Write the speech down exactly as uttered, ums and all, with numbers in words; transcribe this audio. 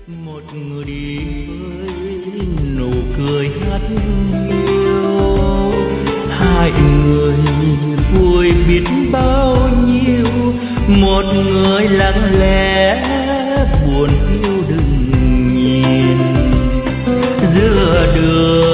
một người đi với nụ cười hát hiu, hai người vui biết bao nhiêu, một người lặng lẽ buồn hiu đừng nhìn giữa đường